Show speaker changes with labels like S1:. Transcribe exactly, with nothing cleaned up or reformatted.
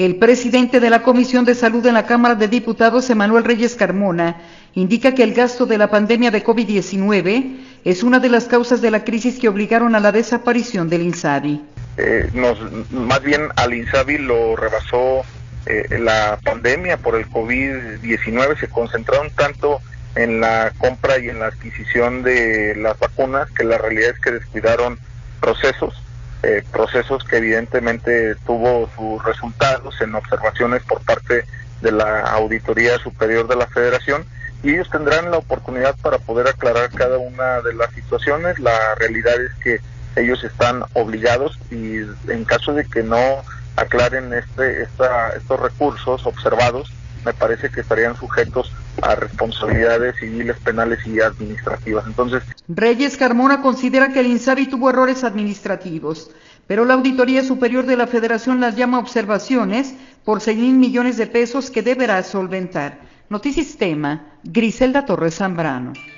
S1: El presidente de la Comisión de Salud en la Cámara de Diputados, Emanuel Reyes Carmona, indica que el gasto de la pandemia de COVID diecinueve es una de las causas de la crisis que obligaron a la desaparición del INSABI.
S2: Eh, nos, más bien al INSABI lo rebasó eh, la pandemia por el COVID diecinueve, se concentraron tanto en la compra y en la adquisición de las vacunas que la realidad es que descuidaron procesos, eh, procesos que evidentemente tuvo sus resultados en observaciones por parte de la Auditoría Superior de la Federación, y ellos tendrán la oportunidad para poder aclarar cada una de las situaciones. La realidad es que ellos están obligados, y en caso de que no aclaren este, esta, estos recursos observados, me parece que estarían sujetos a responsabilidades civiles, penales y administrativas. Entonces,
S1: Reyes Carmona considera que el INSABI tuvo errores administrativos, pero la Auditoría Superior de la Federación las llama observaciones por seis mil millones de pesos que deberá solventar. Notisistema, Griselda Torres Zambrano.